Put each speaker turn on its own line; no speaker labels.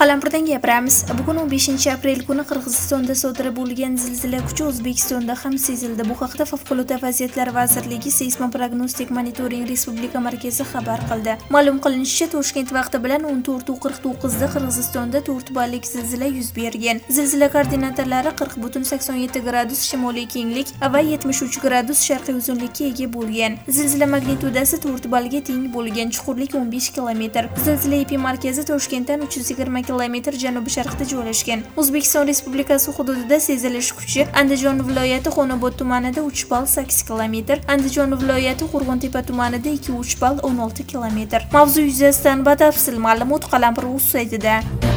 Qalampirdan gapiramiz. Bugun 15-aprel kuni Qirg'izistonda sodir bo'lgan zilzila kuchi O'zbekistonda ham sezildi. Bu haqda Favqulodda vaziyatlar vazirligi Seysmoprognostik monitoring respublika markazi xabar qildi. Ma'lum qilinishicha, Toshkent vaqti bilan 14:49 da Qirg'izistonda 4 ballik zilzila yuz bergan. Zilzila koordinatalari 40.87 gradus shimoliy kenglik va 73 gradus sharqiy uzunlikka ega bo'lgan. Zilzila magnitudasi 4 ballga teng bo'lgan, chuqurlik 15 km. Zilzila epimarkazi Toshkentdan 320 km janubi-sharqda joylashgan. O'zbekiston Respublikasi hududida sezilish kuchi Andijon viloyati Xonobod tumanida 3 ball 8 km, Andijon viloyati Qo'rg'ontepa tumanida 2-3 ball 16 km. Mavzu yuzasidan batafsil ma'lumot Qalampir.uz saytida.